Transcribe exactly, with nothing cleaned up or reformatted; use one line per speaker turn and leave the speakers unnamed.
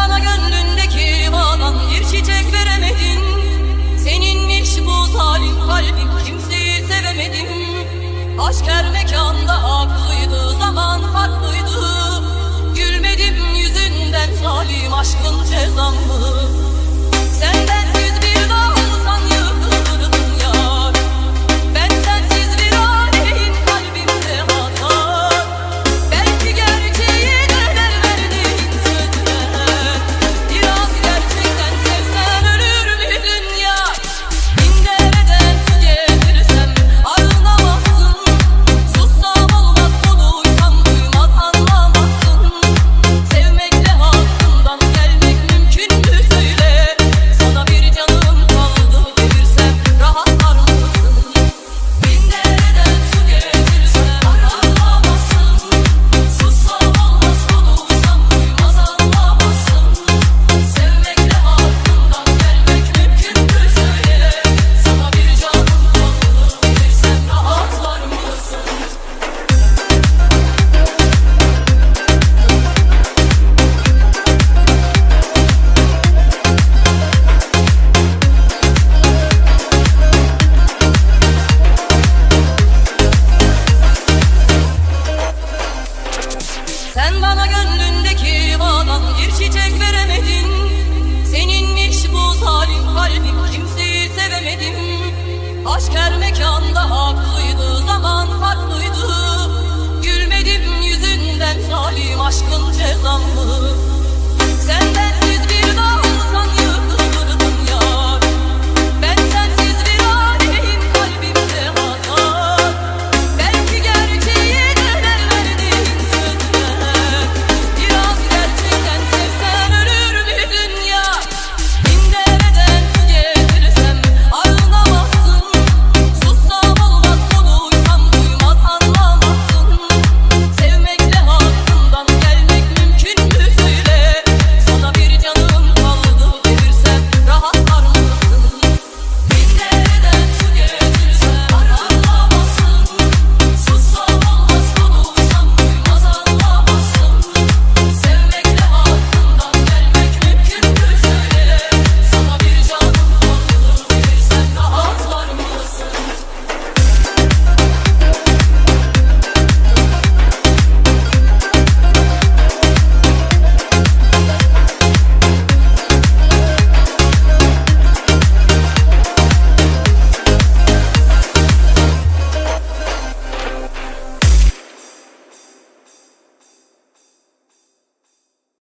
bana gönlündeki bağdan bir çiçek veremedin. Seninmiş bu zalim kalbim, kimseyi sevemedim. Aşk her mekanda haklıydı, zaman farklıydı. Gülmedim yüzünden zalim aşkın cezam mı? Senden siz bir daha olsan yıkılırdım yar. Ben sensiz bir aleyhin kalbimde hasar. Belki gerçeği döner verdiğin sözler. Biraz gerçekten sevsen ölür müydün yar? Bin dereden su getirsem anlamazsın. Sussam olmaz, konuşsam duymaz anlamazsın. Sevmekle hakkından gelmek mümkün mü söyle? Sana bir canım kaldı verirsem rahatlar mısın? Bin dereden su getirsem anlamazsın. Sussam olmaz, konuşsam duymaz anlamazsın. Sevmekle hakkından gelmek mümkün mü söyle? Sana bir canım kaldı verirsem rahatlar mısın? Sen bana gönlündeki bağdan bir çiçek